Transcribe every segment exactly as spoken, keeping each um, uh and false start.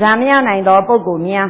ဇာမရနိုင်သောပုဂ္ဂိုလ်များ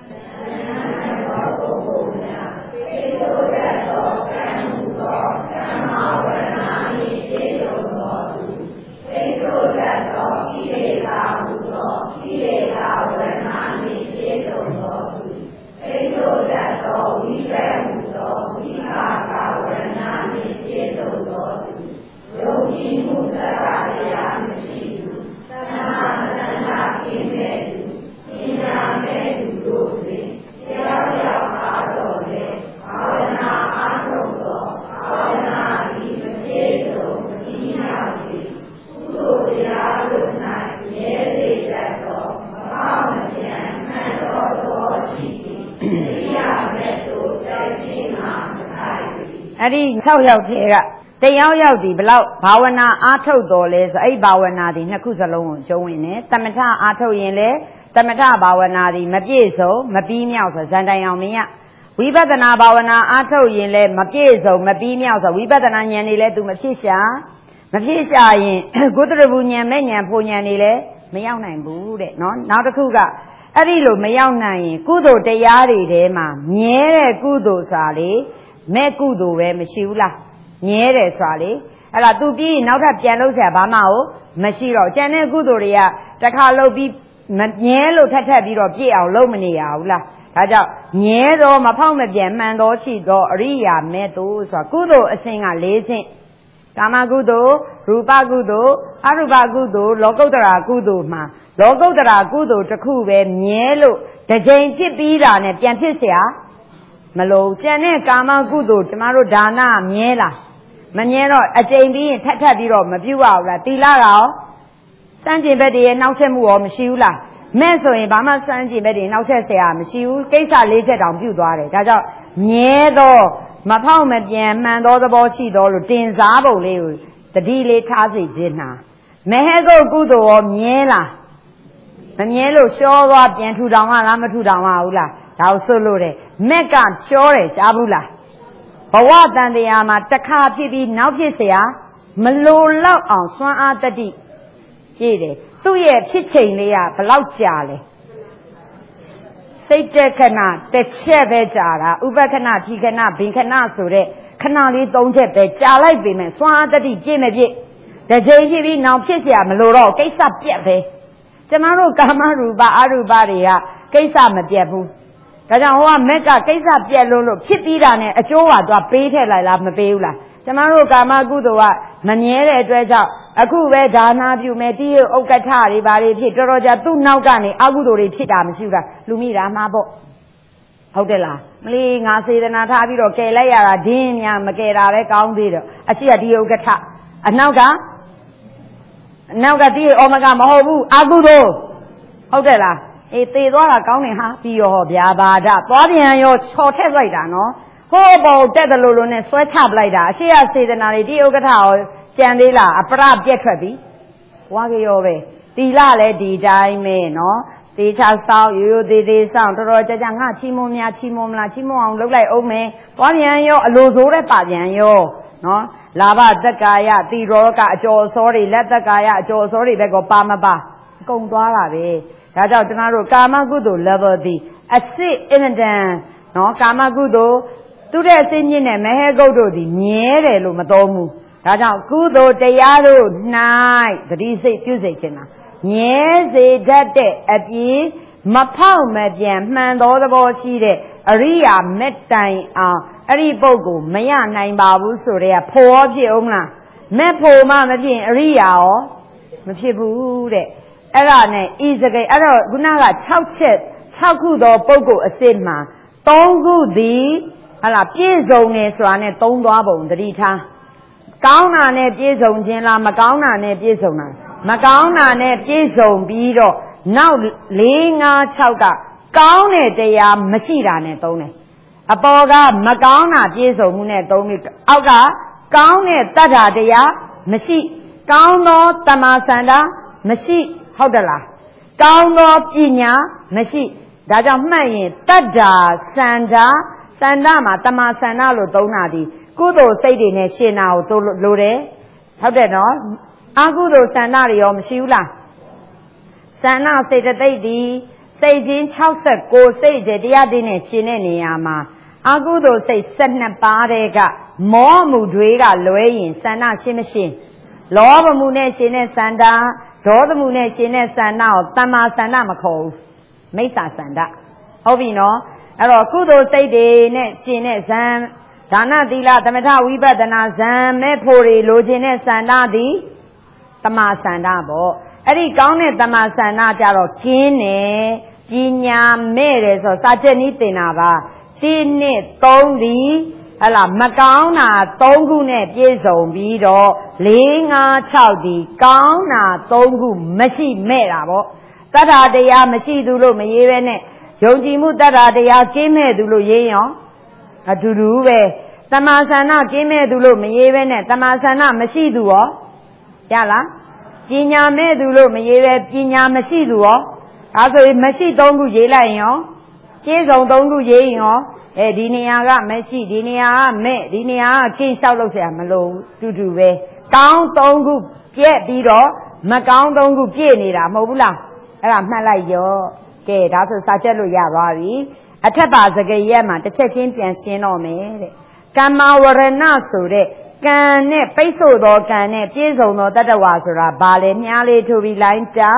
အဲ့ဒီ၆ယောက်ထဲကတယောက်ယောက်ဒီဘလောက်ဘာဝနာအားထုတ်တော်လဲဆိုအဲ့ဘာဝနာဒီနှစ်ခုစလုံးကိုကျုံးဝင်တယ်တမထအားထုတ်ရင်လေတမထဘာဝနာဒီမပြည့်စုံမပြီးမြောက်ဆိုဇန်တိုင်အောင်မင်းရဝိပဿနာဘာဝနာအားထုတ်ရင်လေမပြည့်စုံမပြီးမြောက်ဆိုဝိပဿနာဉာဏ်နေလေသူမဖြစ်ရှာမဖြစ်ရှာရင်ကုသရဘူးဉာဏ်မဲ့ဉာဏ်ဖို့ဉာဏ်နေလေမရောက်နိုင်ဘူးတဲ့နော်နောက်တစ်ခုကအဲ့ဒီလိုမရောက်နိုင်ရင်ကုသိုလ်တရားတွေထဲမှာမြဲတဲ့ကုသိုလ်စာလေမဲ့ကုသိုလ်ပဲမရှိဘူးလားမြဲတယ်ဆိုတာလေအဲ့ဒါသူပြီးနောက်ထပ်ပြန်လုပ်ဆရာဘာမှကိုမရှိတော့ကျန်တဲ့ကုသိုလ်တွေကတစ်ခါလုပ်ပြီးမမြဲလို့ထပ်ထပ်ပြီးတော့ပြည့်အောင်လုပ်မနေရဘူးလားဒါကြောင့်မြဲတော့မဖောက်မပြန်မှန်တော့ရှိတော့အရိယာမဲ့သူဆိုတာကုသိုလ်အစဉ်က၄ဆင့်ကာမကုသိုလ်ရူပကုသိုလ်အရူပကုသိုလ်လောကုတ္တရာကုသိုလ်မှာလောကုတ္တရာကုသိုလ်တစ်ခုပဲမြဲလို့တစ်ကြိမ်ဖြစ်ပြီးတာနဲ့ပြန်ဖြစ်เสียမလို့ကျန်တဲ့ကာမကုသိုလ်ကျမတို့ဒါနမြဲလားမမြဲတော့အကျိန်ပြီးရင်ထပ်ထပ်ပြီးတော့မပြုတ်ရဘူးလားတီလာတော့စမ်းကျင်ဘက်တည်းရဲ့နောက်ဆက်မှုရောမရှိဘူးလားမဲ့ဆိုရင်ဘာမှစမ်းကျင်ဘက်တည်းနောက်ဆက်เสียမရှိဘူးကိစ္စ၄ချက်တောင်ပြုတ်သွားတယ်ဒါကြောင့်မြဲတော့မဖောက်မပြန်မှန်သောသဘောရှိတော်လို့တင်စားပုံလေးကိုတတိလေးထားစီခြင်းနာမဟဲကုတ်ကုသိုလ်ရောမြဲလားမမြဲလို့ရှောသွားပြန်ထူထောင်ရလားမထူထောင်ရဘူးလားဒါကိုဆိုလို့တယ်မက်ကရှောတယ်ရှားဘူးလားဘဝတန်တရားမှာတစ်ခါဖြစ်ပြီးနောက်ဖြစ်เสียမလိုတော့အောင်စွမ်းအားတတိပြည့်တယ်သူ့ရဲ့ဖြစ်ချိန်လေးကဘလောက်ကြာလဲစိတ်တက်ခဏတစ်ချက်ပဲကြာတာဥပခဏထိခဏဘင်ခဏဆိုတဲ့ခဏလေး၃ချက်ပဲကြာလိုက်ပေမဲ့စွမ်းအားတတိပြည့်မပြည့်တစ်ချိန်ဖြစ်ပြီးနောက်ဖြစ်เสียမလိုတော့ကိစ္စပြတ်ပဲကျမတို့ကာမရူပအရူပတွေကကိစ္စမပြတ်ဘူးဒါကြောင့်ဟိုကမက်ကကိစ္စပြက်လို့လို့ဖြစ်ပြီးတာနဲ့အကျိုးဟာသွားပေးထည့်လိုက်လားမပေးဘူးလားကျမတို့ကာမကုသိုလ်ကမမြဲတဲ့အတွက်ကြောင့်အခုပဲဒါနာပြုမယ်တိယဥက္ကဋ္ဌတွေဘာတွေဖြစ်တော်တော်ကြာသူ့နောက်ကနေအကုသိုလ်တွေဖြစ်တာမရှိဘူးလားလူမိတာမှာပေါ့ဟုတ်တယ်လားမလေးငါစေတနာထားပြီးတော့ကယ်လိုက်ရတာဒင်းများမကယ်တာပဲကောင်းသေးတယ်အရှိကတိယဥက္ကဋ္ဌအနောက်ကအနောက်ကတိယဩမကမဟုတ်ဘူးအကုသိုလ်ဟုတ်တယ်လားအေးသေသွားတာကောင်းတယ်ဟာပြီးရောဗျာပါဒသွားပြန်ရောချော်ထက်လိုက်တာနော်ဟိုးပေါ်တက်တယ်လို့လို့နဲ့ဆွဲချပလိုက်တာအရှိရစေတနာတွေတိဥက္ကဋ္ဌရောကြံသေးလားအပရပြက်ထွက်ပြီဝါကြရောပဲတီလာလည်းဒီတိုင်းပဲနော်သေချာဆောင်ရိုးရိုးသေးသေးဆောင်တော်တော်ကြာကြာငါချီမွန်များချီမွန်မလားချီမွန်အောင်လုပ်လိုက်အောင်မယ်သွားပြန်ရောအလိုဆိုးတဲ့ပါပြန်ရောနော်လာဘသက်ကာယတိရောကအကျော်စောတွေလက်သက်ကာယအကျော်စောတွေဘက်ကပါမပါအကုန်သွားတာပဲဒါကြောင့်ကျွန်တော်တို့ကာမကုသိုလ် level ဒီအစစ်အင်တန်နော်ကာမကုသိုလ်သူတဲ့အစင်းမြင့်နဲ့မဟဲကုတ်တို့ဒီမြဲတယ်လို့မတော်ဘူးဒါကြောင့်ကုသိုလ်တရားတို့၌တတိစိတ်ပြုစိတ်ခြင်းတာမြဲစေတတ်တဲ့အပြင်မဖောက်မပြန်မှန်သောသဘောရှိတဲ့အရိယာမေတ္တိုင်အောင်အဲ့ဒီပုဂ္ဂိုလ်မရနိုင်ပါဘူးဆိုတဲ့ကဖို့ဖြစ်အောင်လားမဲ့ဖို့မှမဖြစ်အရိယာရောမဖြစ်ဘူးတဲ့အဲ့ဒါနဲ့ဤစကိအဲ့တော့ခုနက၆ချက်၆ခုသောပုဂ္ဂိုလ်အစစ်မှာ၃ခုသည်ဟလာပြည့်စုံနေဆိုတာနဲ့သုံးသွားပုံတတိထားကောင်းတာနဲ့ပြည့်စုံခြင်းလားမကောင်းတာနဲ့ပြည့်စုံတာမကောင်းတာနဲ့ပြည့်စုံပြီးတော့နောက်၄၅၆ကကောင်းတဲ့တရားမရှိတာနဲ့သုံးတယ်အပေါ်ကမကောင်းတာပြည့်စုံမှုနဲ့သုံးပြီးအောက်ကကောင်းတဲ့တတ္ထာတရားမရှိကောင်းသောတမ္မာစန္ဒမရှိဟုတ်တယ်လားကောင်းသောပညာမရှိဒါကြောင့်မှတ်ရင်တတ္ထာစန္ဒစန္ဒမှာတမ္မာစန္ဒလို့သုံးတာဒီကုသိုလ်စိတ်တွေနဲ့ရှင်းတာကိုလိုတယ်ဟုတ်တယ်နော်အကုသိုလ်စန္ဒတွေရောမရှိဘူးလားစန္ဒစေတသိက်ဒီစိတ်ချင်း၆၉စိတ်တဲ့တရားသိနဲ့ရှင်တဲ့နေရာမှာအကုသိုလ်စိတ်၁၂ပါးတဲ့ကမောမှုတွေကလွဲရင်စန္ဒရှင်းမရှင်းလောဘမှုနဲ့ရှင်တဲ့စန္ဒဒေါသမှုနဲ့ရှင်တဲ့စန္ဒကိုတမ္မာစန္ဒမခေါ်ဘူးမိစ္ဆာစန္ဒဟုတ်ပြီနော်အဲ့တော့ကုသိုလ်စိတ်တွေနဲ့ရှင်တဲ့ဇံဒါနသီလသမထဝိပဿနာဇံမဲ့ဖို့တွေလိုချင်တဲ့စန္ဒသည်တမ္မာစန္ဒပေါ့အဲ့ဒီကောင်းတဲ့တမ္မာစန္ဒကြတော့ကျင်းတယ်ပညာမဲ့တယ်ဆိုစာချက်နည်းတင်တာပါတိနှစ်သုံးဒီဟလာမကောင်းတာသုံးခုနဲ့ပြည့်စုံပြီးတော့လေးငါး၆ဒီကောင်းတာသုံးခုမရှိမဲ့တာပေါ့တတ္ထာတရားမရှိသူလို့မရေးပဲနဲ့ယုံကြည်မှုတတ္ထာတရားကျင်းမဲ့သူလို့ရေးရောအတူတူပဲတမ္မာစန္ဒကျင်းမဲ့သူလို့မရေးပဲနဲ့တမ္မာစန္ဒမရှိသူရောရလားပညာမဲ့သူလို့မရေးပဲပညာမရှိသူရောဒါဆိုရင်မရှိသုံးခုရေးလိုက်ရင်ရောကျေးဇုံသုံးခုရေးရင်ရောအဲဒီနေရာကမရှိဒီနေရာကမဲ့ဒီနေရာကကင်းလျှောက်လို့ဆရာမလိုဘူးတူတူပဲကောင်းသုံးခုပြက်ပြီးတော့မကောင်းသုံးခုပြည့်နေတာမဟုတ်ဘူးလားအဲ့ဒါမှတ်လိုက်ရောကဲဒါဆိုစာချက်လို့ရသွားပြီအထက်ပါစကားရက်မှာတစ်ချက်ချင်းပြန်ရှင်းတော့မယ်တဲ့ကမ္မဝရဏဆိုတဲ့ကံနဲ့ပိတ်ဆို့သောကံနဲ့ပြည့်စုံသောတတ္တဝါဆိုတာဘာလဲမြားလေးထိုးပြီးလိုင်းတာ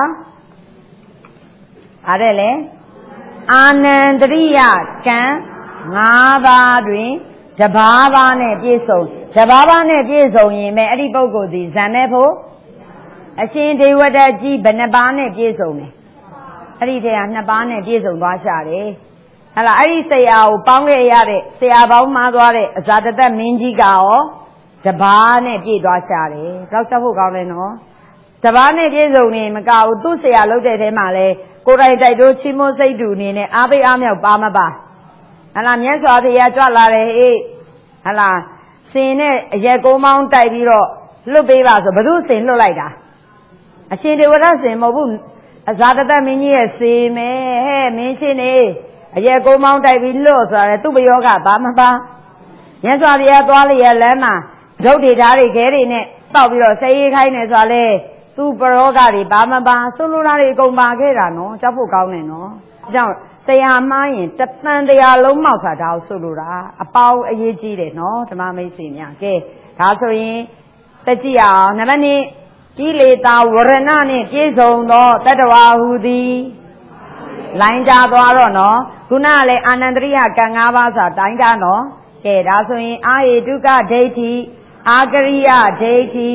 အားတယ်လေအာနန္တရိယကံ၅ပါးတွင်တဘာဘာနဲ့ပြည့်စုံတဘာဘာနဲ့ပြည့်စုံရင်ပဲအဲ့ဒီပုဂ္ဂိုလ်ဒီဇံမဲ့ဖို့အရှင်ဒေဝဒတ်ကြီးဘယ်နှပါးနဲ့ပြည့်စုံလဲအဲ့ဒီတည်းကနှစ်ပါးနဲ့ပြည့်စုံသွားရှာတယ်ဟဲ့လားအဲ့ဒီဆရာကိုပေါင်းခဲ့ရတဲ့ဆရာပေါင်းမှားသွားတဲ့အဇာတသက်မင်းကြီးကရောတဘာနဲ့ပြည့်သွားရှာတယ်တော့ချက်ဖို့ကောင်းတယ်နော်တဘာနဲ့ပြည့်စုံနေမကဘူးသူ့ဆရာလုပ်တဲ့ထဲမှာလဲကိုယ်တိုင်တိုက်တို့ချီးမွမ်းစိတ်တူအနေနဲ့အားပေးအားမြောက်ပါမပါဟလာမြတ်စွာဘုရားကြွလာတယ်ဟေးဟလာစင်နဲ့အရက်ကုန်းမောင်းတိုက်ပြီးတော့လွတ်ပေးပါဆိုဘသူစင်လွတ်လိုက်တာအရှင်ဒေဝရစင်မဟုတ်ဘူးအဇာတတမင်းကြီးရဲ့စေမယ်ဟဲ့မင်းရှင်နေအရက်ကုန်းမောင်းတိုက်ပြီးလွတ်ဆိုတာလေသူ့ဘယောကဘာမပါမြတ်စွာဘုရားသွားလျက်လမ်းမှာဒုတ်တွေဓာတ်တွေခဲတွေနဲ့တောက်ပြီးတော့ဆေးရေးခိုင်းနေဆိုတာလေသူ့ပရောဂတွေဘာမပါဆိုလိုတာတွေအကုန်ပါခဲ့တာနော်ကြောက်ဖို့ကောင်းတယ်နော်အကြောင်းဆရာမှားရင်တသံတရားလုံးမောက်တာဒါကိုဆိုလိုတာအပေါင်းအရေးကြီးတယ်နော်ဓမ္မမိတ်ဆွေများကဲဒါဆိုရင်စကြည့်အောင်နံပါတ်နှစ်ကိလေသာဝရဏနဲ့ပြည့်စုံသောတတ္တဝါဟူသည်လိုင်းကြသွားတော့နော်ခုနကလည်းအာနန္တရိယကံ၅ပါးဆိုတာတိုင်းတာနော်ကဲဒါဆိုရင်အာဟေတုကဒိဋ္ဌိအာကရိယဒိဋ္ဌိ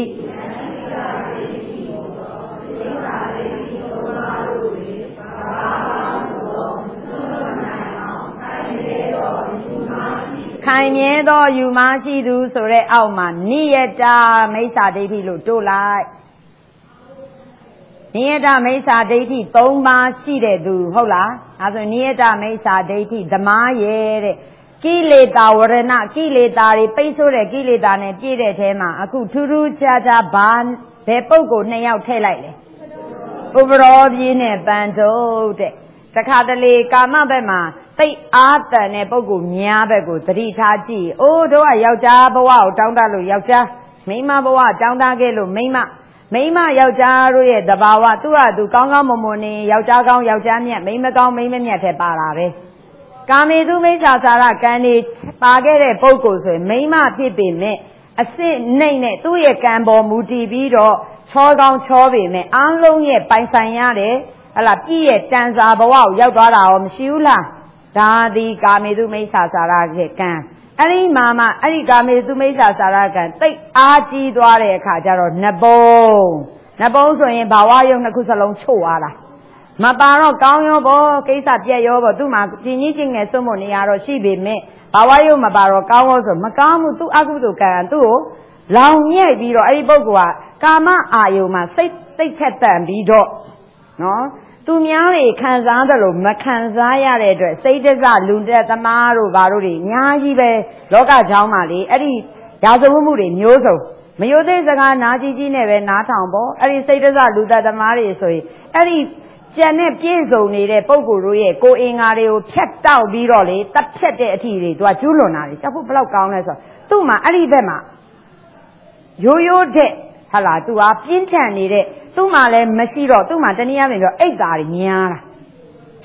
ခိုင်မြဲသောယူမရှိသူဆိုတဲ့အောက်မှာနိယတမိစ္ဆာဒိဋ္ဌိလို့တိုးလိုက်နိယတမိစ္ဆာဒိဋ္ဌိ၃ပါးရှိတဲ့သူဟုတ်လားအဲဆိုနိယတမိစ္ဆာဒိဋ္ဌိဓမ္မရဲ့တဲ့ကိလေသာဝရဏကိလေသာတွေပိတ်ဆို့တဲ့ကိလေသာနဲ့ပြည့်တဲ့ထဲမှာအခုထူးထူးခြားခြားဘာဘယ်ပုဂ္ဂိုလ်နှစ်ယောက်ထည့်လိုက်လဲဥပရောပြင်းနဲ့ပန်ထုတ်တဲ့တခါတလေကာမဘက်မှာသိအားတန်တဲ့ပုဂ္ဂိုလ်များဘက်ကိုသတိထားကြည့်အိုးတို့ကယောက်ျားဘဝကိုတောင်းတလို့ယောက်ျားမိန်းမဘဝတောင်းတခဲ့လို့မိန်းမမိန်းမယောက်ျားတို့ရဲ့သဘာဝသူ့ဟာသူကောင်းကောင်းမွန်မွန်နေယောက်ျားကောင်းယောက်ျားမြတ်မိန်းမကောင်းမိန်းမမြတ်ထဲပါတာပဲကာမေသူမိစ္ဆာစာရကံနေပါခဲ့တဲ့ပုဂ္ဂိုလ်ဆိုရင်မိန်းမဖြစ်ပေမဲ့အစစ်နှိမ့်နဲ့သူ့ရဲ့ကံပေါ်မူတည်ပြီးတော့ချောကောင်းချောပေမဲ့အားလုံးရဲ့ပိုင်ဆိုင်ရတယ်ဟလာပြည့်ရဲ့တန်စာဘဝကိုရောက်သွားတာရောမရှိဘူးလားဒါသည်ကာမေသူမိစ္ဆာစာရရဲ့ကံအဲ့ဒီမှာမှအဲ့ဒီကာမေသူမိစ္ဆာစာရကံတိတ်အားကြီးသွားတဲ့အခါကျတော့နှစ်ပုံနှစ်ပုံဆိုရင်ဘာဝယုံနှစ်ခုစလုံးချို့သွားတာမပါတော့ကောင်းရောဘောကိစ္စပြက်ရောဘောသူ့မှာကျင်ကြီးကျင်ငယ်စွန့်ဖို့နေရတော့ရှိပေမဲ့ဘာဝယုံမပါတော့ကောင်းရောဆိုမကောင်းဘူးသူ့အကုသိုလ်ကံသူ့ကိုလောင်ညက်ပြီးတော့အဲ့ဒီပုဂ္ဂိုလ်ကကာမအာယုံမှာစိတ်တိတ်ခက်တန်ပြီးတော့နော်သူများတွေခံစားတယ်လို့မခံစားရတဲ့အတွက်စိတ်တစလူတက်သမားတို့ဘာတို့တွေအများကြီးပဲလောကကြောင်းမှာလေအဲ့ဒီရာဇဝမှုတွေမျိုးစုံမယိုသေးစကားနာကြီးကြီးနဲ့ပဲနားထောင်ပေါ့အဲ့ဒီစိတ်တစလူတက်သမားတွေဆိုရင်အဲ့ဒီကျန်တဲ့ပြည့်စုံနေတဲ့ပုံကိုယ်တို့ရဲ့ကိုယ်အင်္ဂါတွေကိုဖြတ်တောက်ပြီးတော့လေတက်ဖြတ်တဲ့အထီတွေသူကကျူးလွန်တာလေချက်ဖို့ဘလောက်ကောင်းလဲဆိုတော့သူ့မှာအဲ့ဒီဘက်မှာရိုးရိုးတဲ့ဟာလာသူကပြင်းထန်နေတဲ့သူ့မှာလည်းမရှိတော့သူ့မှာတနည်းအားဖြင့်ပြောအိတ်သားတွေများတာ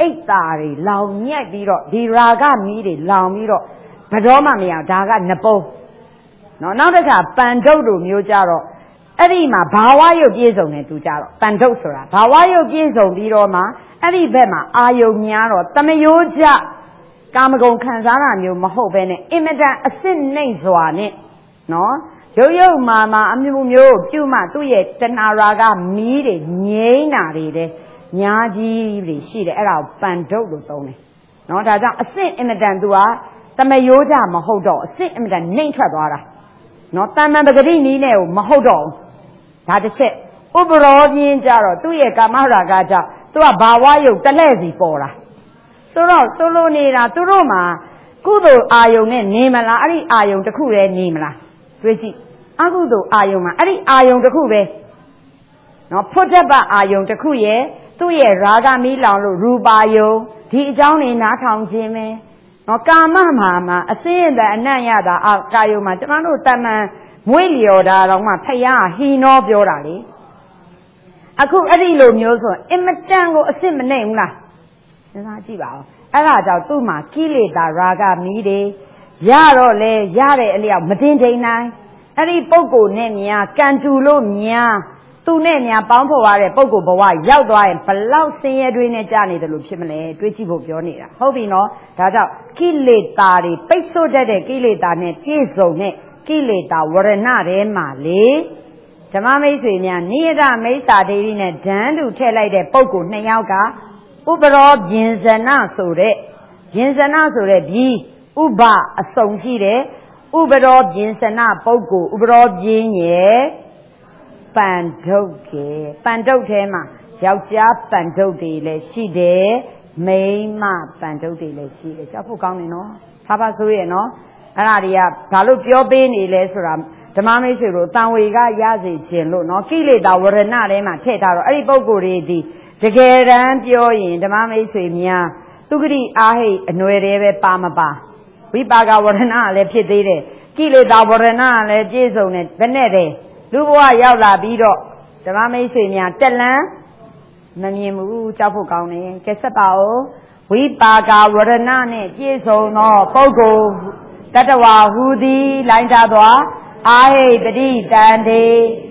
အိတ်သားတွေလောင်ညက်ပြီးတော့ဒီရာဂမီးတွေလောင်ပြီးတော့ဘယ်တော့မှမရဒါကနပုံးနော်နောက်တစ်ခါပန်ဒုတ်လိုမျိုးကြတော့အဲ့ဒီမှာဘာဝရုပ်ပြည့်စုံနေသူကြတော့ပန်ဒုတ်ဆိုတာဘာဝရုပ်ပြည့်စုံပြီးတော့မှအဲ့ဒီဘက်မှာအာယုံများတော့တမယိုးကြကာမဂုဏ်ခံစားတာမျိုးမဟုတ်ဘဲနဲ့အင်မတန်အစစ်နှိမ့်စွာနဲ့နော်ရုပ်ရုပ်မာမာအမျိုးမျိုးပြုမှသူ့ရဲ့တဏှာရာဂမီးတွေငြိမ်းတာတွေတဲ့ညာကြီးတွေရှိတယ်အဲ့ဒါကိုပန်ဒုတ်လို့သုံးတယ်နော်ဒါကြောင့်အစစ်အင်မတန်သူကတမယိုးကြမဟုတ်တော့အစစ်အင်မတန်နှိမ့်ထွက်သွားတာနော်တမ္မန်ပဂတိနည်းနဲ့ကိုမဟုတ်တော့ဒါတစ်ချက်ဥပရောပြင်းကြတော့သူ့ရဲ့ကာမရာဂကြောင့်သူကဘာဝယုတ်တလဲ့စီပေါ်တာဆိုတော့ဆိုလိုနေတာသူတို့မှာကုသိုလ်အာယုံနဲ့နေမလားအဲ့ဒီအာယုံတစ်ခုတည်းနေမလားတွေးကြည့်အကုသိုလ်အာယုံမှာအဲ့ဒီအာယုံတစ်ခုပဲနော်ဖွတ်တပအာယုံတစ်ခုရဲ့သူ့ရဲ့ရာဂမီးလောင်လို့ရူပါယုံဒီအကြောင်းနေနားထောင်ခြင်းပဲနော်ကာမမှာမှာအစင်းတဲ့အနံ့ရတာအာကာယုံမှာကျမတို့တမန်မွေးလျော်တာတော့မှဖယားဟီနောပြောတာလေအခုအဲ့ဒီလိုမျိုးဆိုအင်မတန်ကိုအစ်စ်မနှိမ့်ဘူးလားစဉ်းစားကြည့်ပါဦးအဲ့ဒါကြောင့်သူ့မှာကိလေသာရာဂမီးတွေရတော့လေရတဲ့အလျောက်မတင်ထိန်နိုင်အဲ့ဒီပုဂ္ဂိုလ်နဲ့များကံတူလို့များသူနဲ့များပေါင်းဖော်ရတဲ့ပုဂ္ဂိုလ်ဘဝရောက်သွားရင်ဘလောက်ဆင်းရဲတွေနဲ့ကြာနေတယ်လို့ဖြစ်မလဲတွေးကြည့်ဖို့ပြောနေတာဟုတ်ပြီနော်ဒါကြောင့်ကိလေသာတွေပိတ်ဆို့တတ်တဲ့ကိလေသာနဲ့ပြည့်စုံတဲ့ကိလေသာဝရဏထဲမှာလေဓမ္မမိတ်ဆွေများနိယတမိစ္ဆာဒေဝီနဲ့ဓာန်တူထည့်လိုက်တဲ့ပုဂ္ဂိုလ်နှစ်ယောက်ကဥပရောပြင်းစနဆိုတဲ့ပြင်းစနဆိုတဲ့ဒီဥပအစုံရှိတဲ့ဥပရောပြင်းစနပုဂ္ဂိုလ်ဥပရောပြင်းရဲ့ပန်ဒုတ်ကပန်ဒုတ်ထဲမှာယောက်ျားပန်ဒုတ်တွေလည်းရှိတယ်မိန်းမပန်ဒုတ်တွေလည်းရှိတယ်ကြောက်ဖို့ကောင်းတယ်နော်ဖားဖားဆိုးရဲ့နော်အဲ့ဒါတွေကဘာလို့ပြောပေးနေလဲဆိုတာဓမ္မမိတ်ဆွေတို့တန်ဝေကရစေခြင်းလို့နော်ကိလေသာဝရဏထဲမှာထည့်ထားတော့အဲ့ဒီပုဂ္ဂိုလ်တွေဒီတကယ်တမ်းပြောရင်ဓမ္မမိတ်ဆွေများသုဂတိအာဟိတ်အနွယ်တွေပဲပါမပါဝိပါကဝရဏလည်းဖြစ်သေးတယ်ကိလေသာဝရဏလည်းပြည့်စုံတယ်ဘယ်နဲ့တည်းလူဘဝရောက်လာပြီးတော့ဓမ္မမိတ်ဆွေများတက်လန်းမမြင်ဘူးကြောက်ဖို့ကောင်းတယ်ကဲဆက်ပါဦးဝိပါကဝရဏနဲ့ပြည့်စုံသောပုဂ္ဂိုလ်တတဝဟူသည်လိုင်းထားသောအာဟိပတိတန်တေ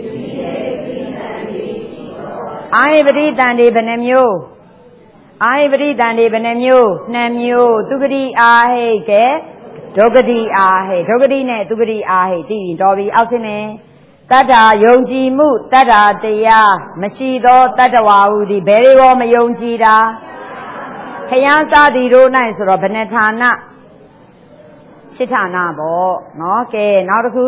အာဟိပတိတန်တေဘယ်နှမျိုးအာဟိပတိတန်တေဘယ်နှမျိုးနှစ်မျိုးသူဂတိအာဟိကဲဒုဂတိအာဟိဒုဂတိနဲ့သူဂတိအာဟိတည်ရင်တော်ပြီအောက်ဆင်းနေတတ္ထာယုံကြည်မှုတတ္ထာတရားမရှိသောတတ္တဝါဟူသည်ဘယ်လိုမယုံကြည်တာခရမ်းစားသည်တို့၌ဆိုတော့ဘယ်နှဌာနရှစ်ဌာနပေါ့နော်ကဲနောက်တစ်ခု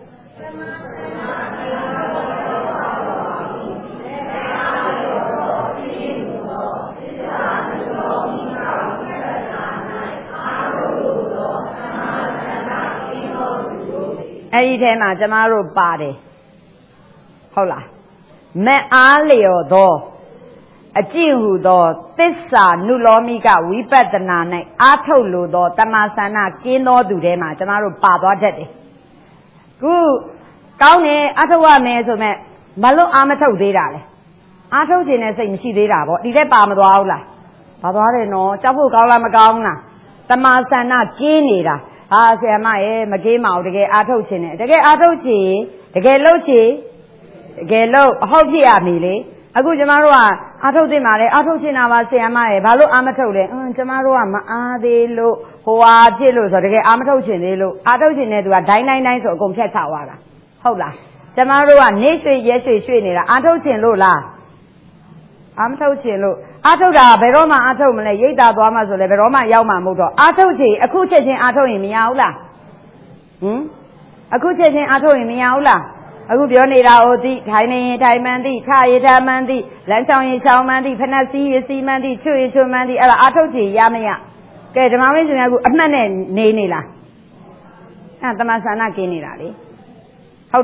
အဲ့ဒီထဲမှာကျမတို့ပါတယ်ဟုတ်လားမအားလျော်သောအကျင့်ဟူသောသစ္စာနုလောမိကဝိပဿနာ၌အာထုတ်လိုသောတမ္မာသနာကင်းသောသူထဲမှာကျမတို့ပါသွားတတ်တယ်ခုကောင်းတယ်အာထုတ်ရမယ်ဆိုမဲ့မလို့အာမထုတ်သေးတာလေအာထုတ်ခြင်းနဲ့စိတ်မရှိသေးတာပေါ့ဒီထက်ပါမသွားဘူးလားပါသွားတယ်နော်ကြောက်ဖို့ကောင်းလားမကောင်းလားတမ္မာသနာကင်းနေတာဟာဆရာမရဲ့မကင်းမအောင်တကယ်အာထုတ်ခြင်းနဲ့တကယ်အာထုတ်ချင်တကယ်လှုပ်ချင်တကယ်လှုပ်အဟုတ်ဖြစ်ရမည်လေအခုကျမတို့ကအာထုတ်သိမှာလေအာထုတ်ချင်တာပါဆရာမရဲ့ဘာလို့အာမထုတ်လဲအင်းကျမတို့ကမအားသေးလို့ဟိုဟာဖြစ်လို့ဆိုတော့တကယ်အာမထုတ်ချင်သေးလို့အာထုတ်ချင်တဲ့သူကဒိုင်းတိုင်းတိုင်းဆိုအကုန်ဖြတ်ချသွားတာဟုတ်လားကျမတို့ကနေရွှေရဲရွှေရွှေနေတာအာထုတ်ချင်လို့လားအာမထုတ်ချင်လို့အာထုတ်တာဘယ်တော့မှအာထုတ်မလဲရိတ်တာသွားမှဆိုလဲဘယ်တော့မှရောက်မှာမဟုတ်တော့အာထုတ်ချင်အခုချက်ချင်းအာထုတ်ရင်မရဘူးလားဟင်အခုချက်ချင်းအာထုတ်ရင်မရဘူးလားအခုပြောနေတာဟိုသိထိုင်နေရင်ထိုင်မှန်းသိထရထားမှန်းသိလမ်းချောင်းရင်ချောင်းမှန်းသိဖဏစီရစီမှန်းသိချွတ်ရချွတ်မှန်းသိအဲ့ဒါအာထုတ်ချင်ရမရကဲဓမ္မမင်းရှင်များကအမှတ်နဲ့နေနေလားအဲ့တမန်ဆန္ဒကင်းနေတာလေဟုတ်တယ်လား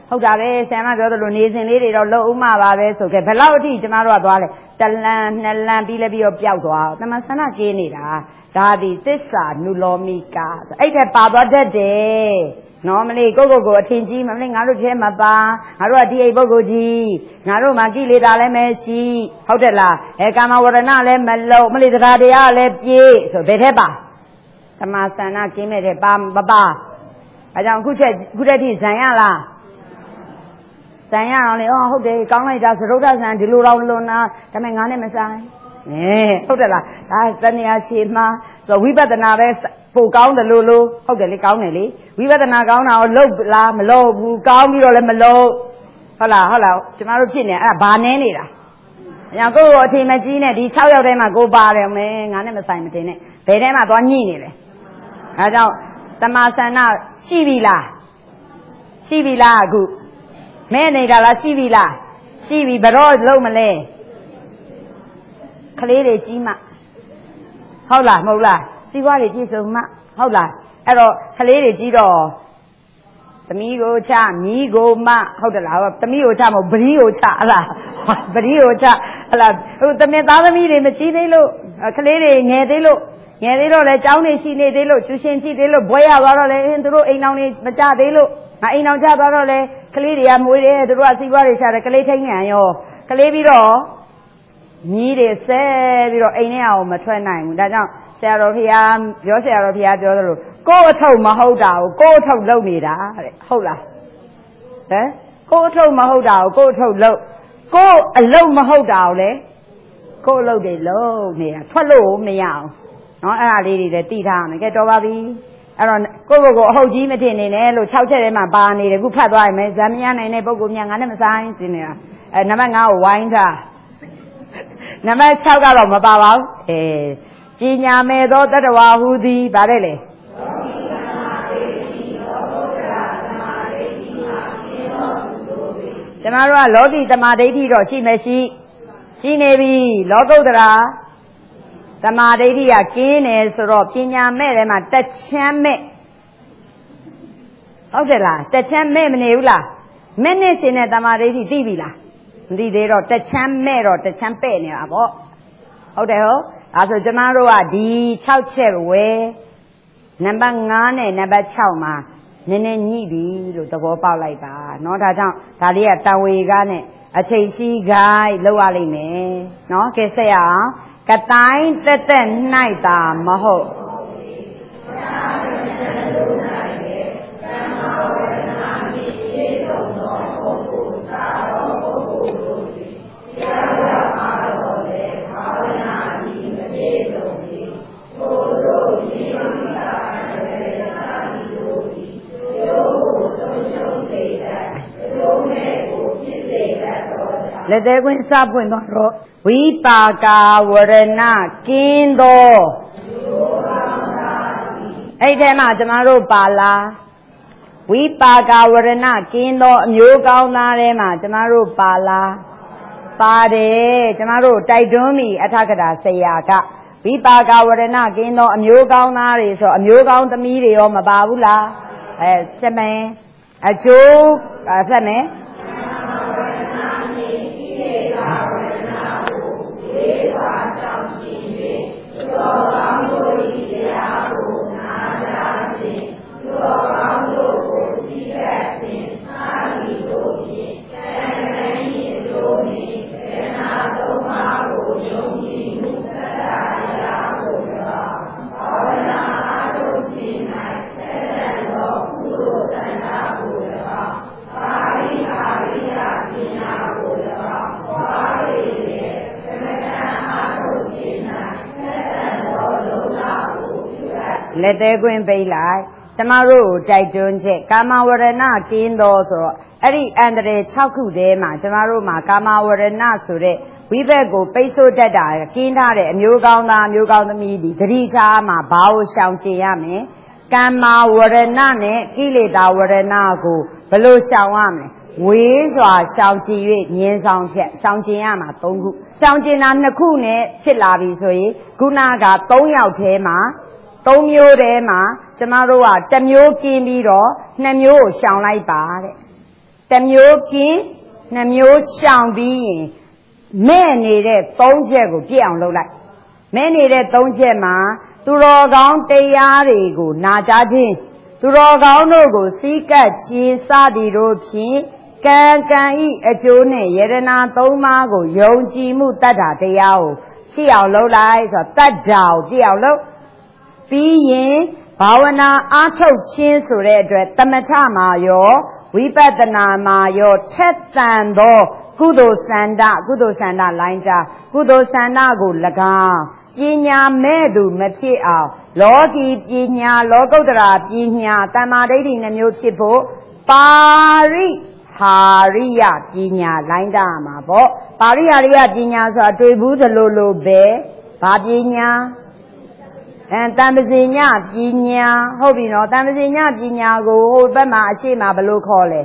ဟုတ်တာပဲဆရာမပြောသလိုနေစဉ်လေးတွေတော့လှုပ်ဥမှာပါပဲဆိုခဲ့ဘယ်လောက်အထိကျမတို့ကသွားလဲတလန်နှစ်လန်ပြီးလည်းပြီးတော့ပျောက်သွားတမန်ဆန္ဒကင်းနေတာဒါဒီသစ္စာနုလောမိကာအဲ့ဒါပါသွားတတ်တယ်နော်မလေးကိုကိုကိုအထင်ကြီးမလေးငါတို့ထဲမှာပါငါတို့ကဒီအိပုဂ္ဂိုလ်ကြီးငါတို့မှာကိလေသာလည်းမရှိဟုတ်တယ်လားအဲကာမဝရဏလည်းမလုံးမလေးတရားတရားလည်းပြေးဆိုဘယ်ထဲပါသမာသန္နကင်းမဲ့တဲ့ပါမပါအဲကြောင့်အခုချက်ခုတည်းထိဇံရလားဇံရအောင်လေဩဟုတ်တယ်ကောင်းလိုက်တာသရုပ်ထဇံဒီလိုတော့လွန်တာဒါပေမဲ့ငါနဲ့မဆိုင်အဲဟုတ်တယ်လားဒါသဏှာရှိမှဆိုဝိပဿနာပဲပိုကောင်းတယ်လို့လို့ဟုတ်တယ်လေကောင်းတယ်လေဝိပဿနာကောင်းတာကိုလုပ်လားမလုပ်ဘူးကောင်းပြီးတော့လည်းမလုပ်ဟုတ်လားဟုတ်လားကျမတို့ဖြစ်နေအဲ့ဒါဘာနဲနေတာအညာကိုယ်ကိုအထင်မကြီးနဲ့ဒီ၆ယောက်ထဲမှာကိုပါတယ်မဲငါနဲ့မဆိုင်မတင်နဲ့ဘယ်ထဲမှာသွားညှိနေလဲအဲကြောင့်တမာသန္နရှိပြီလားရှိပြီလားအခုမဲနေတာလားရှိပြီလားရှိပြီဘယ်တော့လုံးမလဲကလေးတွေကြီးမှဟုတ်လားမဟုတ်လားစီးပွားတွေပြည့်စုံမှဟုတ်လားအဲ့တော့ကလေးတွေကြီးတော့သမီးကိုချမြီးကိုမဟုတ်တယ်လားသမီးကိုချမဟုတ်ပရိကိုချဟလားပရိကိုချဟလားဟိုသမီးသားသမီးတွေမကြီးသေးလို့ကလေးတွေငယ်သေးလို့ငယ်သေးတော့လဲကျောင်းနေရှိနေသေးလို့ကျူရှင်ကြည့်သေးလို့ဘွဲရသွားတော့လဲအင်းတို့အိမ်အောင်နေမကြသေးလို့ငါအိမ်အောင်ကြသွားတော့လဲကလေးတွေကမွေးတယ်တို့ကစီးပွားတွေရှာတယ်ကလေးထိန်ငံရောကလေးပြီးတော့ညီးတွေဆဲပြီးတော့အိမ်ထဲအောင်မထွက်နိုင်ဘူးဒါကြောင့်ဆရာတော်ဖျားပြောဆရာတော်ဖျားပြောသလိုကိုယ်အထုပ်မဟုတ်တာကိုကိုယ်အထုပ်လုပ်နေတာတဲ့ဟုတ်လားဟမ်ကိုယ်အထုပ်မဟုတ်တာကိုကိုယ်အထုပ်လုပ်ကိုယ်အလုပ်မဟုတ်တာကိုလေကိုယ်အလုပ်တွေလုပ်နေတာထွက်လို့မရအောင်နော်အဲ့ဒါလေးတွေလည်းသိထားရမယ်ကဲတော်ပါပြီအဲ့တော့ကိုယ့်ကိုယ်ကိုအဟုတ်ကြီးမထင်နေနဲ့လို့၆ချက်ထဲမှာပါနေတယ်ခုဖတ်သွားရမယ်ဇာမရနိုင်တဲ့ပုဂ္ဂိုလ်များငါနဲ့မဆိုင်စင်နေတာအဲနံပါတ်၅ကိုဝိုင်းထားနံပါတ်၆ကတော့မပါပါဘူးအဲပညာမဲ့သောတတ္တဝါဟူသည်ဗါတဲ့လေကျမတို့ကလောကီတမာဒိဋ္ဌိတော့ရှိမရှိရှိနေပြီလောကုတ္တရာတမာဒိဋ္ဌိကကင်းတယ်ဆိုတော့ပညာမဲ့ထဲမှာတက်ချမ်းမဲ့ဟုတ်တယ်လားတက်ချမ်းမဲ့မနေဘူးလားမဲ့နဲ့ရှင်တဲ့တမာဒိဋ္ဌိသိပြီလားမသိသေးတော့တက်ချမ်းမဲ့တော့တက်ချမ်းပဲ့နေတာပေါ့ဟုတ်တယ်ဟုတ်ဒါဆိုကျမတို့ကဒီ၆ချက်ဝယ်နံပါတ်၅နဲ့နံပါတ်၆မှာနည်းနည်းညှိပြီလို့သဘောပေါက်လိုက်ပါเนาะဒါကြောင့်ဒါလေးကတန်ဝေကားနဲ့အချိန်ရှိခိုင်းလောက်ရလိမ့်မယ်เนาะကဲဆက်ရအောင်ကတိုင်းတက်တက်၌တာမဟုတ်လက်သေးခွင်းစပွင့်တော့ဝိပါကာဝရဏကင်းသောအဲ့ထဲမှာကျမတို့ပါလားဝိပါကာဝရဏကင်းသောအမျိုးကောင်းသားထဲမှာကျမတို့ပါလားပါတယ်ကျမတို့တိုက်တွန်းမိအထကထာဆရာကဝိပါကာဝရဏကင်းသောအမျိုးကောင်းသားတွေဆိုအမျိုးကောင်းသမီးတွေရောမပါဘူးလားအဲဆက်မယ်အကျိုးဆက်မယ်လက်သေးခွင်းပိတ်လိုက်ကျမတို့တိုက်တွန်းချက်ကာမဝရဏကင်းသောဆိုတော့အဲ့ဒီအန္တရာယ်၆ခုထဲမှာကျမတို့မှာကာမဝရဏဆိုတဲ့ဝိဘက်ကိုပိတ်ဆို့တတ်တာကင်းထားတဲ့အမျိုးကောင်းသားအမျိုးကောင်းသမီးဒီဂရိထားမှာဘာကိုရှောင်ကျင်ရမလဲကာမဝရဏနဲ့ကိလေသာဝရဏကိုဘယ်လိုရှောင်ရမလဲဝေးစွာရှောင်ကျင်၍မြင်းဆောင်ဖြတ်ရှောင်ကျင်ရမှာ၃ခုရှောင်ကျင်တာ၂ခုနဲ့ဖြစ်လာပြီဆိုရင်ခုနက၃ယောက်ထဲမှာသုံးမျိုးထဲမှာကျမတို့ကတစ်မျိုးกินပြီးတော့နှစ်မျိုးကိုရှောင်လိုက်ပါတဲ့တစ်မျိုးကင်းနှစ်မျိုးရှောင်ပြီးရင်မဲ့နေတဲ့သုံးချက်ကိုပြည့်အောင်လုပ်လိုက်မဲ့နေတဲ့သုံးချက်မှာသူတော်ကောင်းတရားတွေကိုနာကြားခြင်းသူတော်ကောင်းတို့ကိုစီးကပ်ခြင်းစသည်တို့ဖြင့်ကံကံဤအကျိုးနဲ့ယရနာသုံးပါးကိုယုံကြည်မှုတတ်တာတရားကိုရှိအောင်လုပ်လိုက်ဆိုတော့တတ်တာကိုပြည့်အောင်လုပ်ပြီးရင်ဘာဝနာအားထုတ်ခြင်းဆိုတဲ့အတွက်သမထမှာရောဝိပဿနာမှာရောထက်သန်သောကုသိုလ်စန္ဒကုသိုလ်စန္ဒလိုင်းတာကုသိုလ်စန္ဒကို၎င်းပညာမဲ့သူမဖြစ်အောင်လောကီပညာလောကုတ္တရာပညာတမ္မာဒိဋ္ဌိနှမျိုးဖြစ်ဖို့ပါရိဟာရိယပညာလိုင်းတာမှာပေါ့ပါရိဟာရိယပညာဆိုတာတွေ့ဘူးသလိုလိုပဲဘာပညာအဲတံပဇညပညာဟုတ်ပြီနော်တံပဇညပညာကိုဟိုဘက်မှာအရှိမဘယ်လိုခေါ်လဲ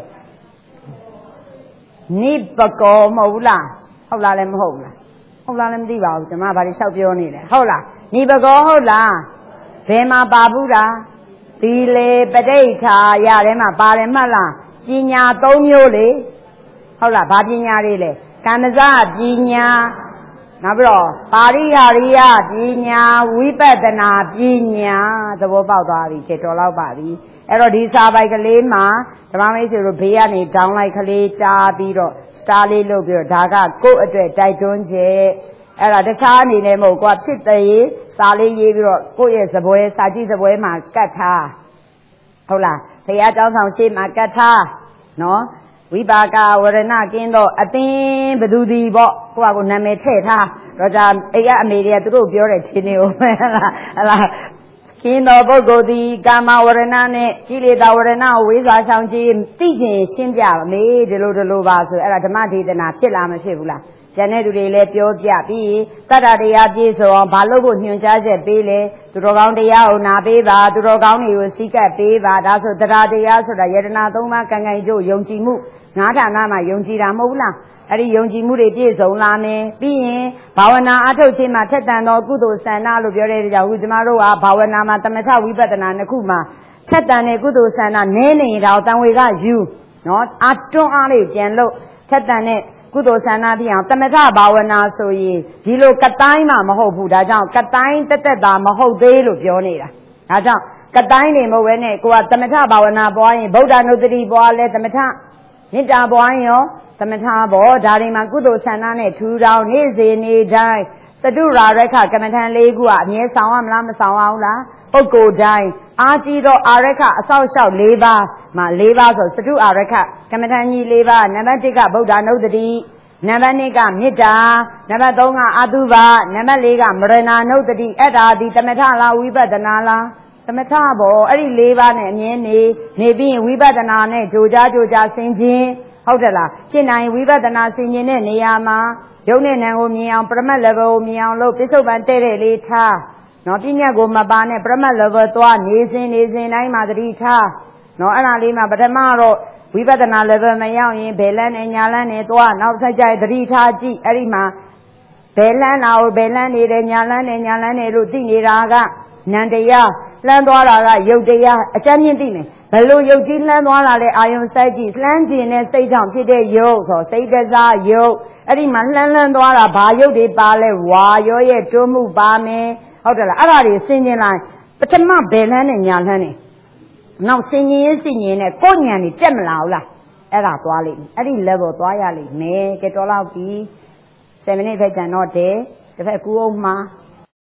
နိပကောမဟုတ်လားဟုတ်လားလည်းမဟုတ်လားဟုတ်လားလည်းမသိပါဘူးကျွန်မဘာတွေလျှောက်ပြောနေလဲဟုတ်လားနိပကောဟုတ်လားဘယ်မှာပါဘူးလားသီလေပဋိဌာရထဲမှာပါတယ်မှတ်လားပညာသုံးမျိုးလေဟုတ်လားဘာပညာတွေလဲကမ္မဇပညာနောက်ပြီးတော့ပါရိဟာရိယပညာဝိပဿနာပညာသဘောပေါက်သွားပြီခေတော်လောက်ပါပြီအဲ့တော့ဒီစာပိုက်ကလေးမှာဓမ္မမိတ်ဆွေတို့ဘေးကနေဒေါင်းလိုက်ကလေးတားပြီးတော့စတားလေးလုပ်ပြီးတော့ဒါကကိုယ့်အတွက်တိုက်တွန်းချက်အဲ့ဒါတခြားအနေနဲ့မဟုတ်ကွာဖြစ်တဲ့စာလေးရေးပြီးတော့ကိုယ့်ရဲ့စပွဲစာကြည့်စပွဲမှာကတ်ထားဟုတ်လားဘုရားကျောင်းဆောင်ရှေ့မှာကတ်ထားနော်ဝိပါကဝရဏကင်းတော့အသင်းဘသူဒီပေါ့ကိုယ့်ကကိုနာမည်ထည့်ထားတော့ကြာအိရအမေတွေကသူတို့ပြောတဲ့ချင်းတွေကိုဟဲ့လားဟလားကင်းတော်ပုဂ္ဂိုလ်ဒီကာမဝရဏနဲ့ကိလေသာဝရဏဝိဇ္ဇာဆောင်ခြင်းသိခြင်းရှင်းပြပါမေဒီလိုဒီလိုပါဆိုအဲ့ဒါဓမ္မဒေသနာဖြစ်လားမဖြစ်ဘူးလားကျန်တဲ့သူတွေလည်းပြောပြပြီးတတ္တတရားပြည့်စုံအောင်ဘာလို့ဖို့ညွှန်ကြားချက်ပေးလဲသူတော်ကောင်းတရားကိုနာပေးပါသူတော်ကောင်းတွေကိုစီကပ်ပေးပါဒါဆိုတရားတရားဆိုတာယတနာသုံးပါးကံကံကျိုးယုံကြည်မှုငါးဌာနမှာယုံကြည်တာမဟုတ်ဘူးလားအဲ့ဒီယုံကြည်မှုတွေပြည့်စုံလာမယ်ပြီးရင်ဘာဝနာအထုတ်ခြင်းမှာထက်သန်သောကုသိုလ်စန္ဒလို့ပြောတဲ့ကြောင့်ခုကျမတို့ကဘာဝနာမှာသမထဝိပဿနာနှစ်ခုမှာထက်သန်တဲ့ကုသိုလ်စန္ဒနည်းနေတော့တန်ဝေကယူနော်အတွန်းအားလေးပြန်လို့ထက်သန်တဲ့ကုသိုလ်ဆန္ဒဖြစ်အောင်သမထဘာဝနာဆိုရင်ဒီလိုကတိုင်းမှမဟုတ်ဘူးဒါကြောင့်ကတိုင်းတက်တက်တာမဟုတ်သေးလို့ပြောနေတာဒါကြောင့်ကတိုင်းနေမဟုတ်ဘဲနဲ့ကိုကသမထဘာဝနာပွားရင်ဗုဒ္ဓနုတ္တိပွားလဲသမထမေတ္တာပွားရင်ရောသမထဘောဒါတွေမှာကုသိုလ်ဆန္ဒနဲ့ထူထောင်နေ့စဉ်နေ့တိုင်းသတုရာရခကမ္မထံလေးခုကအမြဲဆောင်ရမလားမဆောင်ရဘူးလားပုဂ္ဂိုလ်တိုင်းအာကြည့်သောအာရခအဆောက်အအုံ၄ပါးမှာ၄ပါးဆိုသတုအာရခကမ္မထံကြီး၄ပါးနံပါတ်၁ကဗုဒ္ဓနုတ္တိနံပါတ်၂ကမေတ္တာနံပါတ်၃ကအတုပနံပါတ်၄ကမရဏနုတ္တိအဲ့ဒါဒီသမထလားဝိပဿနာလားသမထဘောအဲ့ဒီ၄ပါးနဲ့အမြဲနေနေပြီးဝိပဿနာနဲ့ကြိုကြားကြိုကြားဆင်ခြင်းဟုတ်တယ်လားဖြစ်နိုင်ဝိပဿနာဆင်ခြင်းတဲ့နေရာမှာယုံနဲ့နံကိုမြင်အောင်ပရမတ် level ကိုမြင်အောင်လို့ပိဿုပန်တဲ့တဲ့လေးထားနော်ပညာကိုမပါနဲ့ပရမတ် level သွားနေစဉ်နေစဉ်တိုင်းမှာသတိထားနော်အဲ့ဒါလေးမှာပထမတော့ဝိပဿနာ level မရောက်ရင်ဘယ်လန်းနဲ့ညာလန်းနဲ့သွားနောက်ဆက်ကြိုက်သတိထားကြည့်အဲ့ဒီမှာဘယ်လန်းလာကိုဘယ်လန်းနေတယ်ညာလန်းနဲ့ညာလန်းနဲ့လို့သိနေတာကနံတရားလှမ်းသွားတာကယုတ်တရားအကျဉ်းမြင့်သိမယ်ဘယ်လိုယုတ်ကြီးလှမ်းသွားတာလဲအာယုံစိုက်ကြည့်လှမ်းခြင်းနဲ့စိတ်ကြောင့်ဖြစ်တဲ့ယုတ်ဆိုစိတ်တစားယုတ်အဲ့ဒီမှာလှမ်းလှမ်းသွားတာဘာယုတ်တွေပါလဲဝါရောရဲ့တွန်းမှုပါမယ်ဟုတ်တယ်လားအဲ့ဒါတွေဆင်ခြင်လိုက်ပထမဘယ်လန်းနဲ့ညာလန်းနဲ့နောက်ဆင်ញင်းဆင်ញင်းနဲ့ကိုညံနေတက်မလာဘူးလားအဲ့ဒါသွားလိမ့်မယ်အဲ့ဒီ level သွားရလိမ့်မယ်ကဲတော်လောက်ပြီ7မိနစ်ပဲကျန်တော့တယ်တစ်ဖက်ကူအောင်မှာ